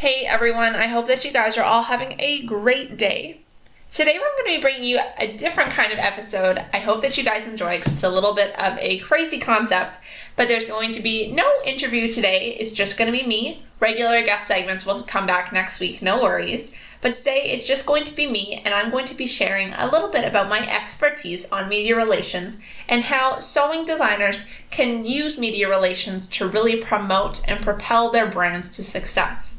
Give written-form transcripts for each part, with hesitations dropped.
Hey everyone, I hope that you guys are all having a great day. Today we're going to be bringing you a different kind of episode. I hope that you guys enjoy because it's a little bit of a crazy concept, but there's going to be no interview today. It's just going to be me. Regular guest segments will come back next week, no worries. But today it's just going to be me, and I'm going to be sharing a little bit about my expertise on media relations and how sewing designers can use media relations to really promote and propel their brands to success.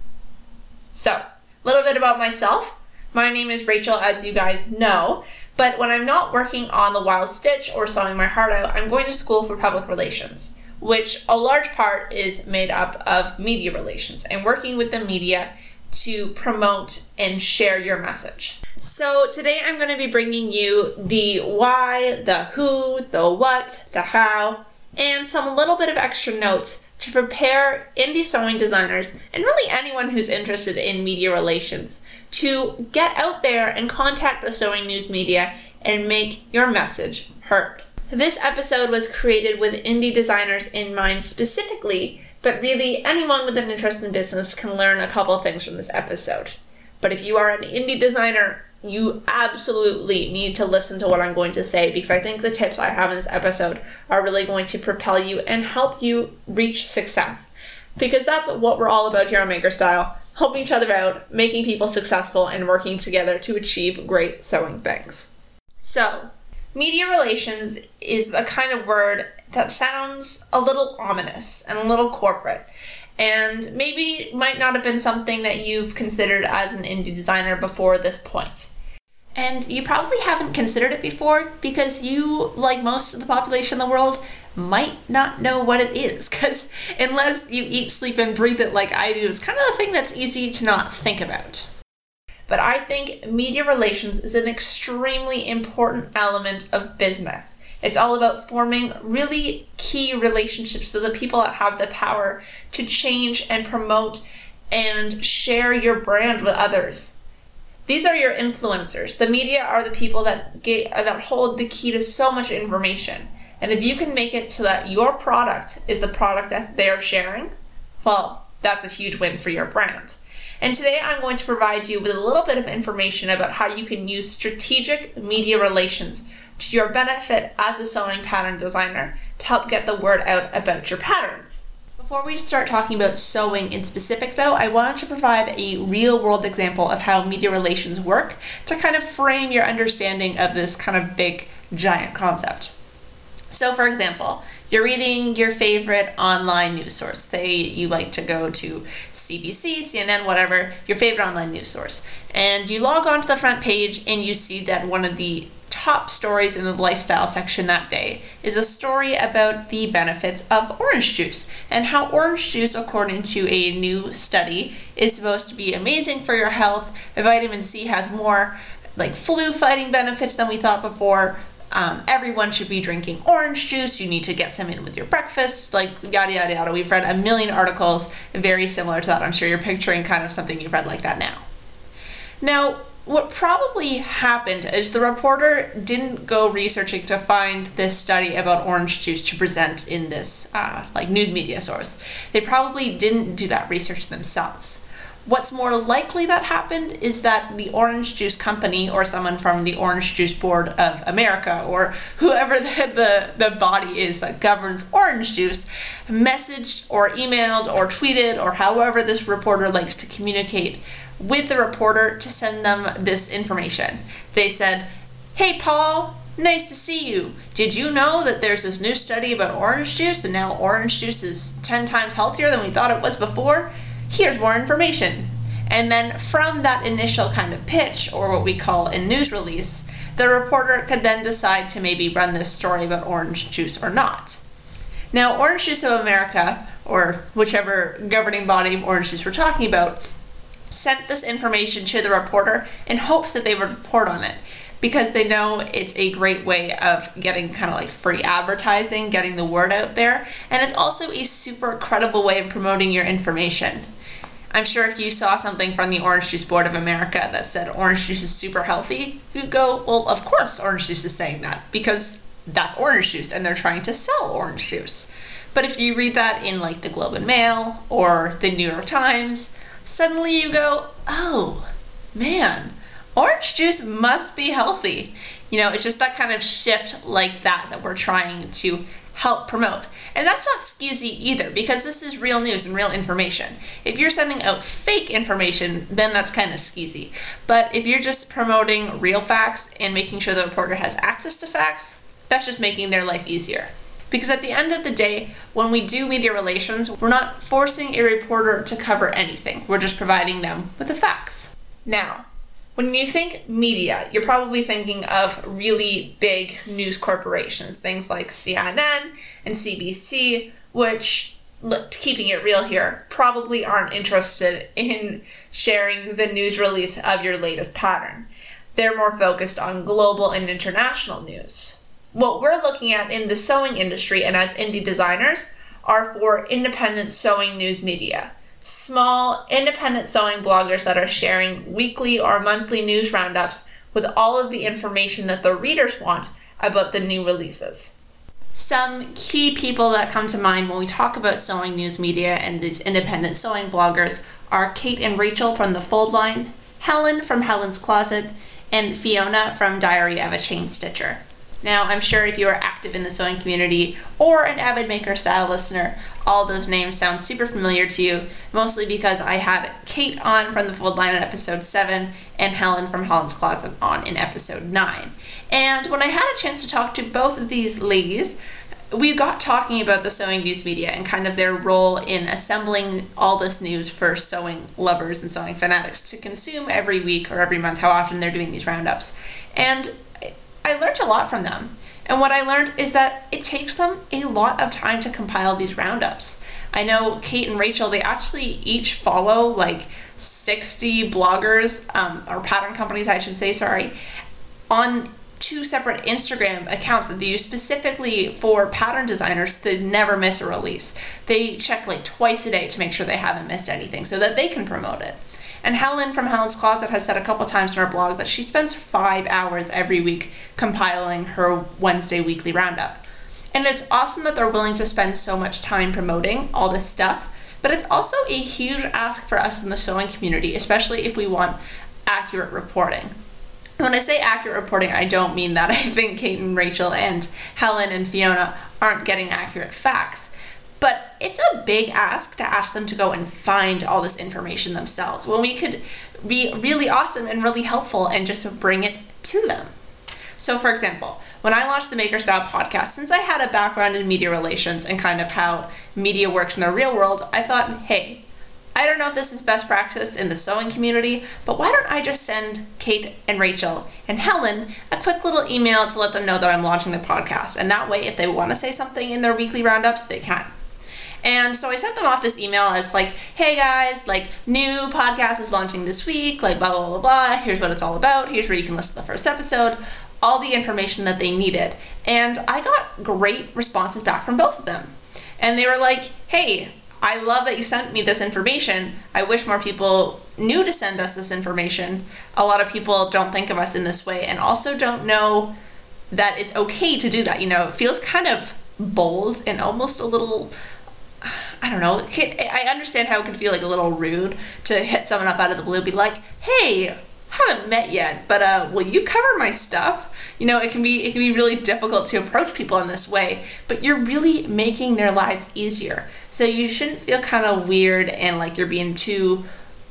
So, a little bit about myself. My name is Rachel, as you guys know, but when I'm not working on the Wild Stitch or sewing my heart out, I'm going to school for public relations, which a large part is made up of media relations and working with the media to promote and share your message. So today I'm going to be bringing you the why, the who, the what, the how, and some little bit of extra notes to prepare indie sewing designers and really anyone who's interested in media relations to get out there and contact the sewing news media and make your message heard. This episode was created with indie designers in mind specifically, but really anyone with an interest in business can learn a couple of things from this episode. But if you are an indie designer, you absolutely need to listen to what I'm going to say because I think the tips I have in this episode are really going to propel you and help you reach success. Because that's what we're all about here on Maker Style, helping each other out, making people successful, and working together to achieve great sewing things. So, media relations is a kind of word that sounds a little ominous and a little corporate. And maybe might not have been something that you've considered as an indie designer before this point. And you probably haven't considered it before because you, like most of the population in the world, might not know what it is. Because unless you eat, sleep, and breathe it like I do, it's kind of a thing that's easy to not think about. But I think media relations is an extremely important element of business. It's all about forming really key relationships so the people that have the power to change and promote and share your brand with others. These are your influencers. The media are the people that hold the key to so much information. And if you can make it so that your product is the product that they're sharing, well, that's a huge win for your brand. And today I'm going to provide you with a little bit of information about how you can use strategic media relations to your benefit as a sewing pattern designer to help get the word out about your patterns. Before we start talking about sewing in specific though, I wanted to provide a real world example of how media relations work to kind of frame your understanding of this kind of big, giant concept. So for example, you're reading your favorite online news source. Say you like to go to CBC, CNN, whatever, your favorite online news source. And you log on to the front page and you see that one of the top stories in the lifestyle section that day is a story about the benefits of orange juice and how orange juice, according to a new study, is supposed to be amazing for your health. Vitamin C has more flu fighting benefits than we thought before. Everyone should be drinking orange juice. You need to get some in with your breakfast, yada, yada, yada. We've read a million articles very similar to that. I'm sure you're picturing kind of something you've read like that now. Now, what probably happened is the reporter didn't go researching to find this study about orange juice to present in this news media source. They probably didn't do that research themselves. What's more likely that happened is that the orange juice company or someone from the Orange Juice Board of America or whoever the body is that governs orange juice messaged or emailed or tweeted or however this reporter likes to communicate with the reporter to send them this information. They said, "Hey Paul, nice to see you. Did you know that there's this new study about orange juice and now orange juice is 10 times healthier than we thought it was before? Here's more information." And then from that initial kind of pitch, or what we call a news release, the reporter could then decide to maybe run this story about orange juice or not. Now, Orange Juice of America, or whichever governing body of orange juice we're talking about, sent this information to the reporter in hopes that they would report on it because they know it's a great way of getting kind of free advertising, getting the word out there, and it's also a super credible way of promoting your information. I'm sure if you saw something from the Orange Juice Board of America that said orange juice is super healthy, you'd go, well, of course orange juice is saying that because that's orange juice and they're trying to sell orange juice. But if you read that in the Globe and Mail or the New York Times, suddenly you go, oh, man, orange juice must be healthy. It's just that kind of shift like that we're trying to help promote. And that's not skeezy either, because this is real news and real information. If you're sending out fake information, then that's kind of skeezy. But if you're just promoting real facts and making sure the reporter has access to facts, that's just making their life easier. Because at the end of the day, when we do media relations, we're not forcing a reporter to cover anything. We're just providing them with the facts. Now, when you think media, you're probably thinking of really big news corporations, things like CNN and CBC, which, keeping it real here, probably aren't interested in sharing the news release of your latest pattern. They're more focused on global and international news. What we're looking at in the sewing industry and as indie designers are for independent sewing news media. Small, independent sewing bloggers that are sharing weekly or monthly news roundups with all of the information that the readers want about the new releases. Some key people that come to mind when we talk about sewing news media and these independent sewing bloggers are Kate and Rachel from The Fold Line, Helen from Helen's Closet, and Fiona from Diary of a Chain Stitcher. Now, I'm sure if you are active in the sewing community or an avid maker style listener, all those names sound super familiar to you, mostly because I had Kate on from The Fold Line in episode 7 and Helen from Helen's Closet on in episode 9. And when I had a chance to talk to both of these ladies, we got talking about the sewing news media and kind of their role in assembling all this news for sewing lovers and sewing fanatics to consume every week or every month, how often they're doing these roundups. And I learned a lot from them. And what I learned is that it takes them a lot of time to compile these roundups. I know Kate and Rachel, they actually each follow like 60 bloggers, or pattern companies, I should say, on 2 separate Instagram accounts that they use specifically for pattern designers to never miss a release. They check like twice a day to make sure they haven't missed anything so that they can promote it. And Helen from Helen's Closet has said a couple times in her blog that she spends 5 hours every week compiling her Wednesday weekly roundup. And it's awesome that they're willing to spend so much time promoting all this stuff, but it's also a huge ask for us in the sewing community, especially if we want accurate reporting. When I say accurate reporting, I don't mean that I think Kate and Rachel and Helen and Fiona aren't getting accurate facts. But it's a big ask to ask them to go and find all this information themselves when we could be really awesome and really helpful and just bring it to them. So for example, when I launched the Maker Style podcast, since I had a background in media relations and kind of how media works in the real world, I thought, hey, I don't know if this is best practice in the sewing community, but why don't I just send Kate and Rachel and Helen a quick little email to let them know that I'm launching the podcast. And that way, if they want to say something in their weekly roundups, they can. And so I sent them off this email as like, hey guys, like new podcast is launching this week, like blah, blah, blah, blah. Here's what it's all about. Here's where you can listen to the first episode, all the information that they needed. And I got great responses back from both of them. And they were like, hey, I love that you sent me this information. I wish more people knew to send us this information. A lot of people don't think of us in this way and also don't know that it's okay to do that. It feels kind of bold and almost a little, I don't know, I understand how it can feel like a little rude to hit someone up out of the blue, be like, hey, haven't met yet, but will you cover my stuff? It can be really difficult to approach people in this way, but you're really making their lives easier. So you shouldn't feel kind of weird and like you're being too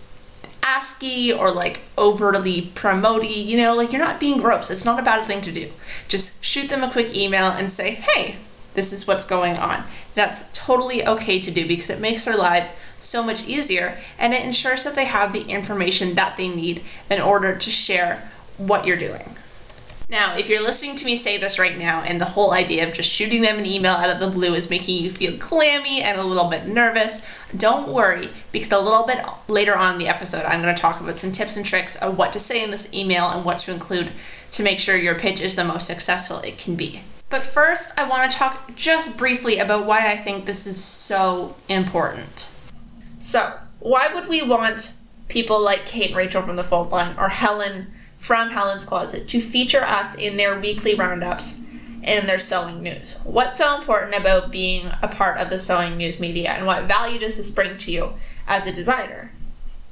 asky or like overly promotey, like you're not being gross. It's not a bad thing to do. Just shoot them a quick email and say, hey, this is what's going on. That's totally okay to do because it makes their lives so much easier and it ensures that they have the information that they need in order to share what you're doing. Now, if you're listening to me say this right now and the whole idea of just shooting them an email out of the blue is making you feel clammy and a little bit nervous, don't worry, because a little bit later on in the episode, I'm going to talk about some tips and tricks of what to say in this email and what to include to make sure your pitch is the most successful it can be. But first, I want to talk just briefly about why I think this is so important. So, why would we want people like Kate and Rachel from The Fold Line or Helen from Helen's Closet to feature us in their weekly roundups and their sewing news? What's so important about being a part of the sewing news media and what value does this bring to you as a designer?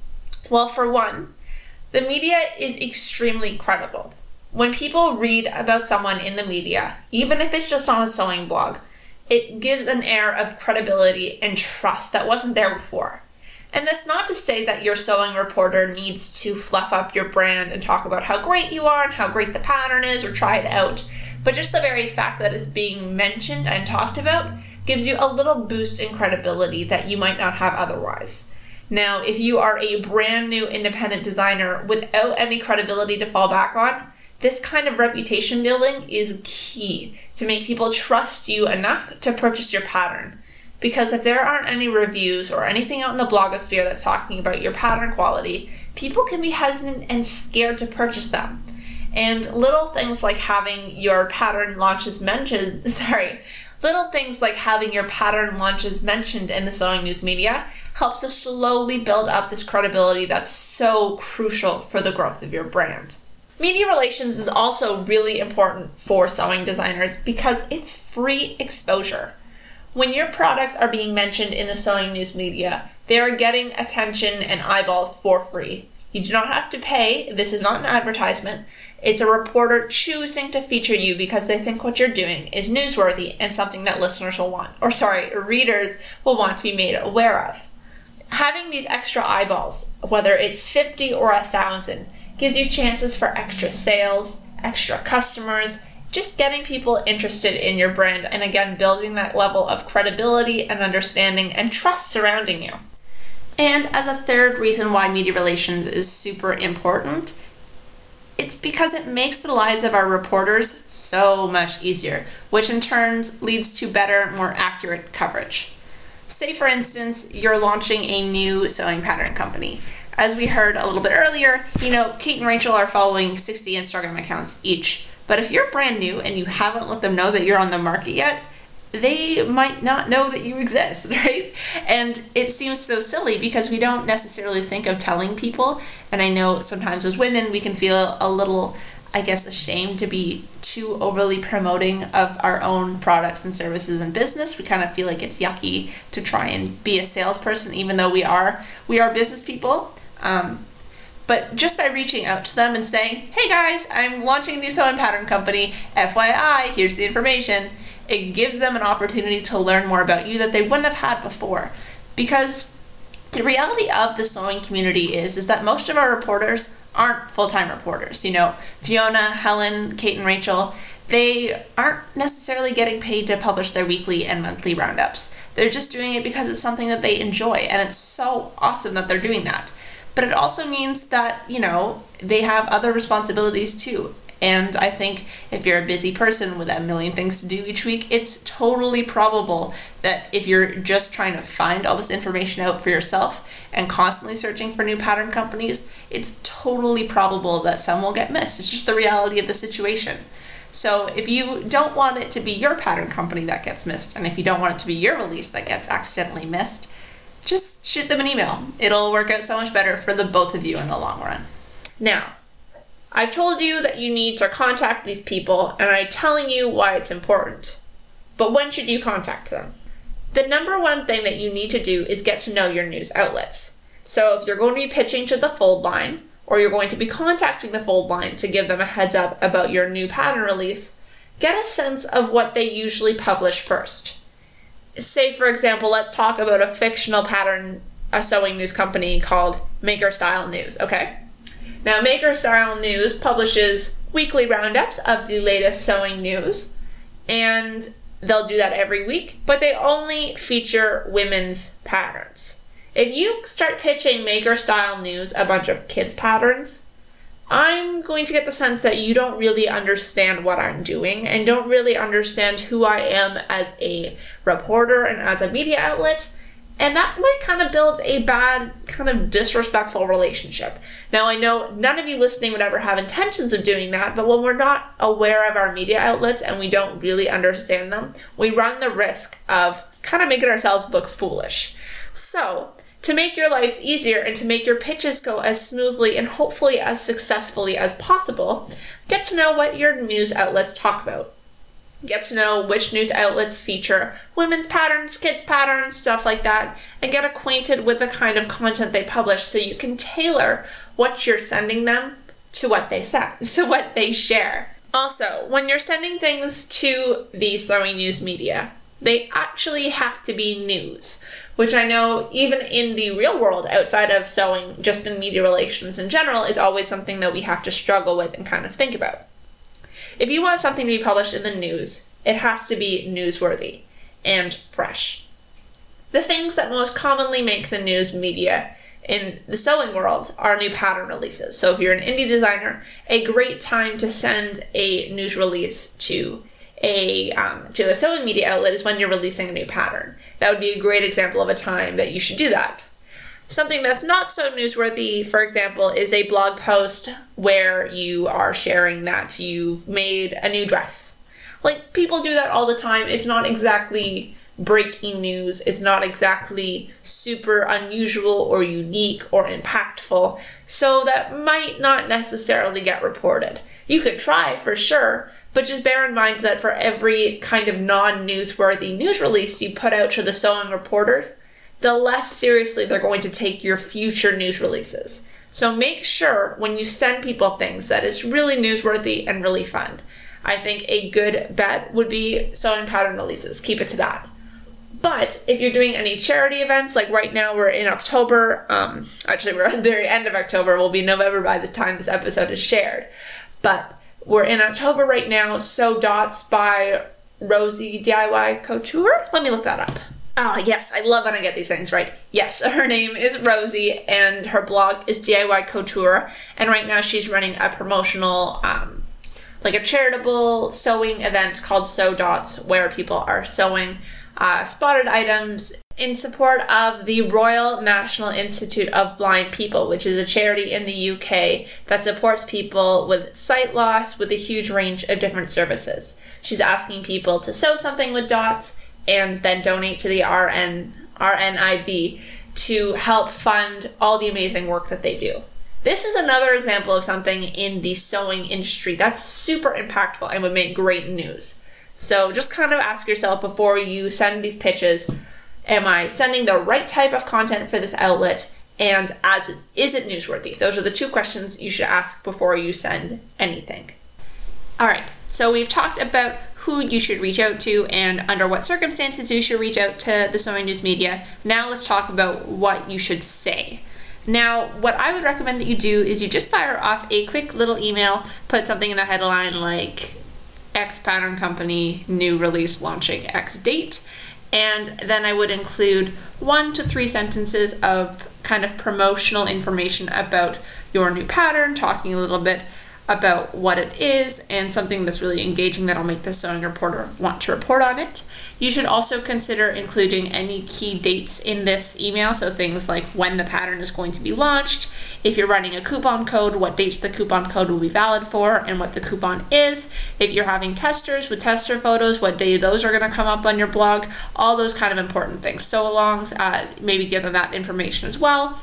Well, for one, the media is extremely credible. When people read about someone in the media, even if it's just on a sewing blog, it gives an air of credibility and trust that wasn't there before. And that's not to say that your sewing reporter needs to fluff up your brand and talk about how great you are and how great the pattern is or try it out, but just the very fact that it's being mentioned and talked about gives you a little boost in credibility that you might not have otherwise. Now, if you are a brand new independent designer without any credibility to fall back on, this kind of reputation building is key to make people trust you enough to purchase your pattern. Because if there aren't any reviews or anything out in the blogosphere that's talking about your pattern quality, people can be hesitant and scared to purchase them. And little things like having your pattern launches mentioned in the sewing news media helps to slowly build up this credibility that's so crucial for the growth of your brand. Media relations is also really important for sewing designers because it's free exposure. When your products are being mentioned in the sewing news media, they are getting attention and eyeballs for free. You do not have to pay. This is not an advertisement. It's a reporter choosing to feature you because they think what you're doing is newsworthy and something that readers will want to be made aware of. Having these extra eyeballs, whether it's 50 or 1,000, gives you chances for extra sales, extra customers, just getting people interested in your brand, and again, building that level of credibility and understanding and trust surrounding you. And as a third reason why media relations is super important, it's because it makes the lives of our reporters so much easier, which in turn leads to better, more accurate coverage. Say, for instance, you're launching a new sewing pattern company. As we heard a little bit earlier, Kate and Rachel are following 60 Instagram accounts each. But if you're brand new and you haven't let them know that you're on the market yet, they might not know that you exist, right? And it seems so silly because we don't necessarily think of telling people. And I know sometimes as women, we can feel a little, ashamed to be too overly promoting of our own products and services and business. We kind of feel like it's yucky to try and be a salesperson, even though we are business people. But just by reaching out to them and saying, hey guys, I'm launching a new sewing pattern company, FYI, here's the information, it gives them an opportunity to learn more about you that they wouldn't have had before. Because the reality of the sewing community is that most of our reporters aren't full-time reporters. Fiona, Helen, Kate, and Rachel, they aren't necessarily getting paid to publish their weekly and monthly roundups. They're just doing it because it's something that they enjoy, and it's so awesome that they're doing that. But it also means that, they have other responsibilities too. And I think if you're a busy person with a million things to do each week, it's totally probable that if you're just trying to find all this information out for yourself and constantly searching for new pattern companies, it's totally probable that some will get missed. It's just the reality of the situation. So if you don't want it to be your pattern company that gets missed, and if you don't want it to be your release that gets accidentally missed, just shoot them an email. It'll work out so much better for the both of you in the long run. Now, I've told you that you need to contact these people, and I'm telling you why it's important. But when should you contact them? The number one thing that you need to do is get to know your news outlets. So if you're going to be pitching to the Fold line, or you're going to be contacting the Fold line to give them a heads up about your new pattern release, get a sense of what they usually publish first. Say, for example, let's talk about a fictional pattern, a sewing news company called Maker Style News, okay? Now, Maker Style News publishes weekly roundups of the latest sewing news, and they'll do that every week, but they only feature women's patterns. If you start pitching Maker Style News a bunch of kids' patterns, I'm going to get the sense that you don't really understand what I'm doing and don't really understand who I am as a reporter and as a media outlet, and that might kind of build a bad, kind of disrespectful relationship. Now, I know none of you listening would ever have intentions of doing that, but when we're not aware of our media outlets and we don't really understand them, we run the risk of kind of making ourselves look foolish. So, to make your lives easier and to make your pitches go as smoothly and hopefully as successfully as possible, get to know what your news outlets talk about. Get to know which news outlets feature women's patterns, kids' patterns, stuff like that, and get acquainted with the kind of content they publish so you can tailor what you're sending them to what they send, so what they share. Also, when you're sending things to the sewing news media, they actually have to be news, which I know even in the real world outside of sewing, just in media relations in general, is always something that we have to struggle with and kind of think about. If you want something to be published in the news, it has to be newsworthy and fresh. The things that most commonly make the news media in the sewing world are new pattern releases. So if you're an indie designer, a great time to send a news release to a sewing media outlet is when you're releasing a new pattern. That would be a great example of a time that you should do that. Something that's not so newsworthy, for example, is a blog post where you are sharing that you've made a new dress. Like, people do that all the time. It's not exactly breaking news. It's not exactly super unusual or unique or impactful. So that might not necessarily get reported. You could try for sure, but just bear in mind that for every kind of non-newsworthy news release you put out to the sewing reporters, the less seriously they're going to take your future news releases. So make sure when you send people things that it's really newsworthy and really fun. I think a good bet would be sewing pattern releases. Keep it to that. But if you're doing any charity events, like right now we're in October, actually we're at the very end of October, we'll be November by the time this episode is shared. But we're in October right now. Sew Dots by Rosie DIY Couture. Let me look that up. Yes, I love when I get these things right. Yes, her name is Rosie and her blog is DIY Couture. And right now she's running a promotional, like a charitable sewing event called Sew Dots, where people are sewing spotted items in support of the Royal National Institute of Blind People, which is a charity in the UK that supports people with sight loss with a huge range of different services. She's asking people to sew something with dots and then donate to the RNIB to help fund all the amazing work that they do. This is another example of something in the sewing industry that's super impactful and would make great news. So just kind of ask yourself before you send these pitches, am I sending the right type of content for this outlet? And is it newsworthy? Those are the two questions you should ask before you send anything. All right, so we've talked about who you should reach out to and under what circumstances you should reach out to the sewing news media. Now let's talk about what you should say. Now, what I would recommend that you do is you just fire off a quick little email, put something in the headline like X pattern company, new release launching X date, and then I would include 1 to 3 sentences of kind of promotional information about your new pattern, talking a little bit about what it is and something that's really engaging that'll make the sewing reporter want to report on it. You should also consider including any key dates in this email, so things like when the pattern is going to be launched, if you're running a coupon code, what dates the coupon code will be valid for and what the coupon is, if you're having testers with tester photos, what day those are going to come up on your blog, all those kind of important things. Sew-alongs, maybe give them that information as well.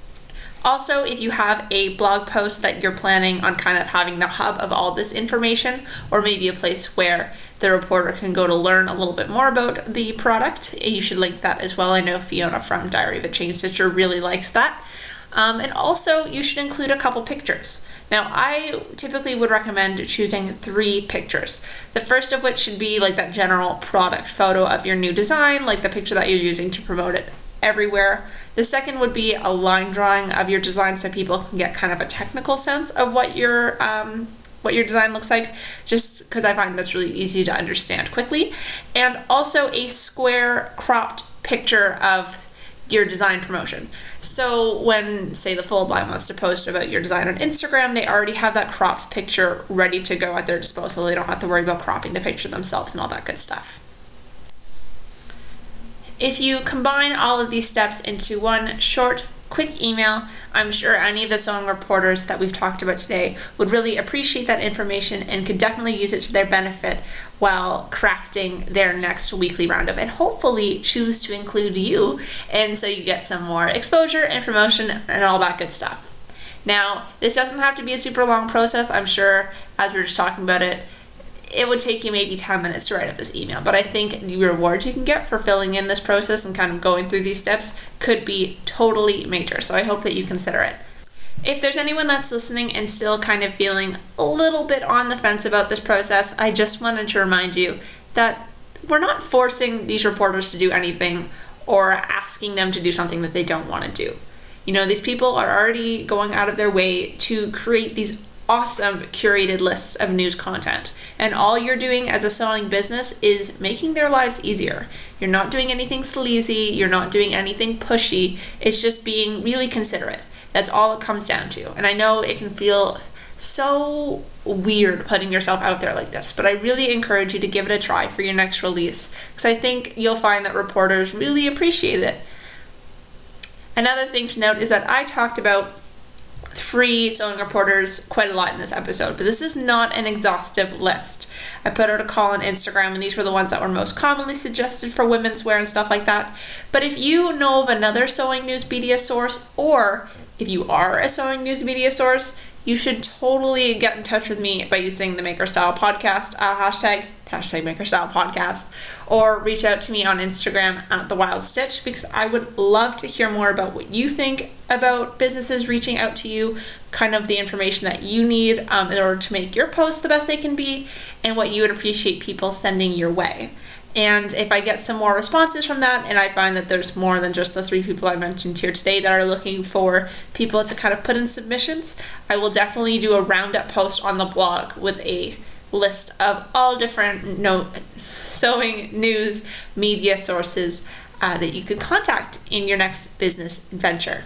Also, if you have a blog post that you're planning on kind of having the hub of all this information, or maybe a place where the reporter can go to learn a little bit more about the product, you should link that as well. I know Fiona from Diary of a Chain Stitcher really likes that. And also, you should include a couple pictures. Now, I typically would recommend choosing 3 pictures. The first of which should be like that general product photo of your new design, like the picture that you're using to promote it everywhere. The second would be a line drawing of your design so people can get kind of a technical sense of what your design looks like, just because I find that's really easy to understand quickly. And also a square cropped picture of your design promotion. So when, say, the Fold line wants to post about your design on Instagram, they already have that cropped picture ready to go at their disposal. They don't have to worry about cropping the picture themselves and all that good stuff. If you combine all of these steps into one short, quick email, I'm sure any of the sewing reporters that we've talked about today would really appreciate that information and could definitely use it to their benefit while crafting their next weekly roundup, and hopefully choose to include you, and so you get some more exposure and promotion and all that good stuff. Now, this doesn't have to be a super long process. I'm sure, as we were just talking about it, it would take you maybe 10 minutes to write up this email. But I think the rewards you can get for filling in this process and kind of going through these steps could be totally major. So I hope that you consider it. If there's anyone that's listening and still kind of feeling a little bit on the fence about this process, I just wanted to remind you that we're not forcing these reporters to do anything or asking them to do something that they don't want to do. You know, these people are already going out of their way to create these awesome curated lists of news content. And all you're doing as a sewing business is making their lives easier. You're not doing anything sleazy. You're not doing anything pushy. It's just being really considerate. That's all it comes down to. And I know it can feel so weird putting yourself out there like this, but I really encourage you to give it a try for your next release, because I think you'll find that reporters really appreciate it. Another thing to note is that I talked about free sewing reporters quite a lot in this episode, but this is not an exhaustive list. I put out a call on Instagram, and these were the ones that were most commonly suggested for women's wear and stuff like that. But if you know of another sewing news media source, or if you are a sewing news media source, you should totally get in touch with me by using the Maker Style Podcast hashtag Maker Style Podcast, or reach out to me on Instagram at The Wild Stitch, because I would love to hear more about what you think about businesses reaching out to you, kind of the information that you need in order to make your posts the best they can be, and what you would appreciate people sending your way. And if I get some more responses from that, and I find that there's more than just the 3 people I mentioned here today that are looking for people to kind of put in submissions, I will definitely do a roundup post on the blog with a list of all different sewing news media sources that you can contact in your next business venture.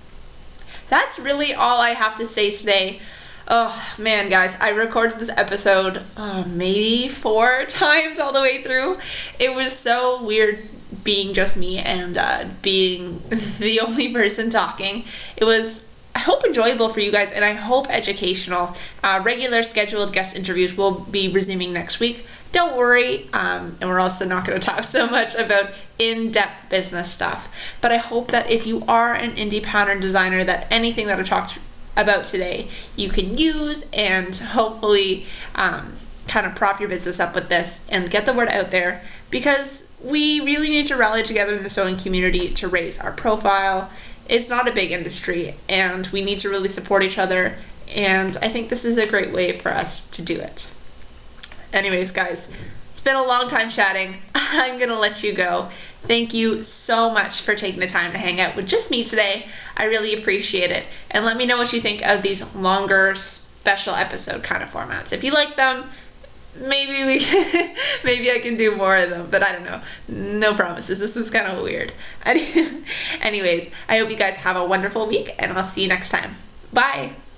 That's really all I have to say today. Oh man, guys, I recorded this episode maybe 4 times all the way through. It was so weird being just me and being the only person talking. It was, I hope, enjoyable for you guys, and I hope educational. Regular scheduled guest interviews will be resuming next week. Don't worry, and we're also not going to talk so much about in-depth business stuff. But I hope that if you are an indie pattern designer, that anything that I talked about today you can use, and hopefully kind of prop your business up with this and get the word out there, because we really need to rally together in the sewing community to raise our profile. It's not a big industry, and we need to really support each other, and I think this is a great way for us to do it. Anyways, guys, it's been a long time chatting. I'm gonna let you go. Thank you so much for taking the time to hang out with just me today. I really appreciate it. And let me know what you think of these longer special episode kind of formats. If you like them, maybe maybe I can do more of them, but I don't know. No promises. This is kind of weird. Anyways, I hope you guys have a wonderful week, and I'll see you next time. Bye.